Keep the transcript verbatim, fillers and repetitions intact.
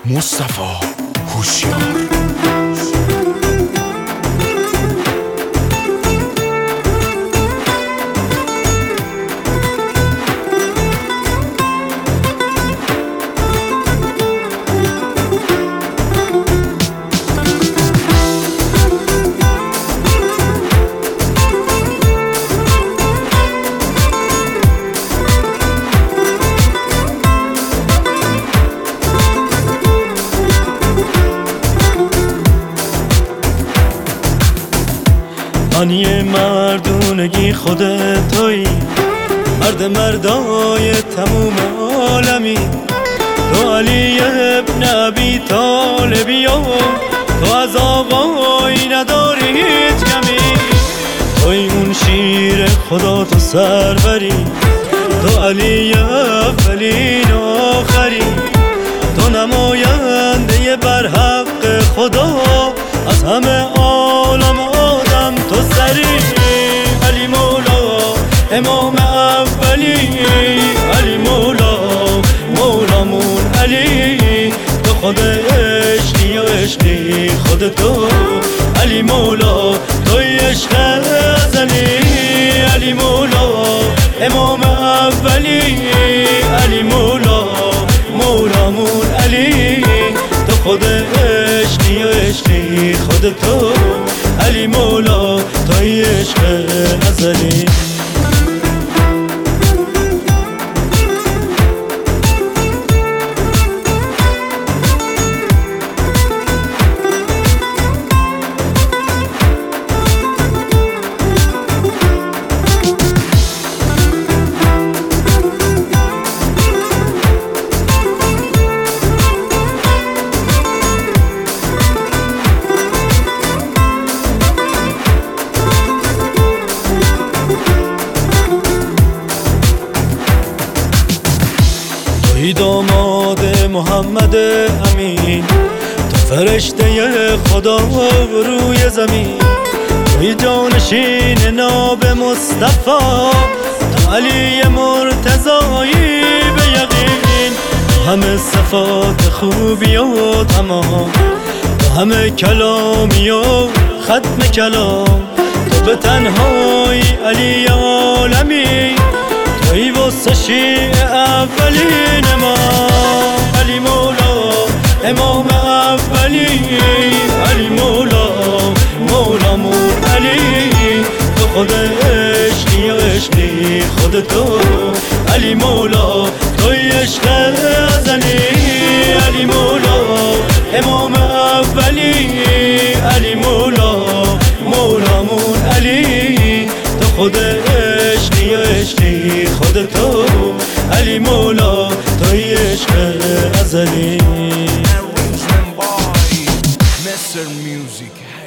مصطفی هوشیار. آنی مردونگی خودت تویی، مرد مردای تموم عالمی. تو علی ابن ابی طالبی و تو از آقایی نداری هیچ کمی. توی اون شیر خدا تو سروری، تو علی اولین و آخری. تو نماینده بر حق خدا از همه عالم آدم تو سری. علی مولا امام اولی، علی مولا مولامون علی. تو خود عشقی و عشقی خود تو، علی مولا توی عشق ازلی. علی مولا امام اولی، علی مولا مولامون علی. تو خود عشقی و عشقی خود تو، علی مولا توی عشق ازلی. توی داماد محمد امین، تو فرشته خدا روی زمین. توی جانشین ناب مصطفی، تو علی مرتضایی به یقین. تو همه صفات خوبی و تمام، تو همه کلامی و ختم کلام. تو به تنهایی علی عالمی، توی واسه شیع اولین ما. علی مولا امام اولی، علی مولا مولامون علی. تو خود عشقی و عشقی خود تو، علی مولا توی عشق ازلی. علی مولا امام اولی، علی مولا مولامون علی. تو خود عشقی و عشقی خود تو، علی مولا توی عشق ازلی. Mister Music.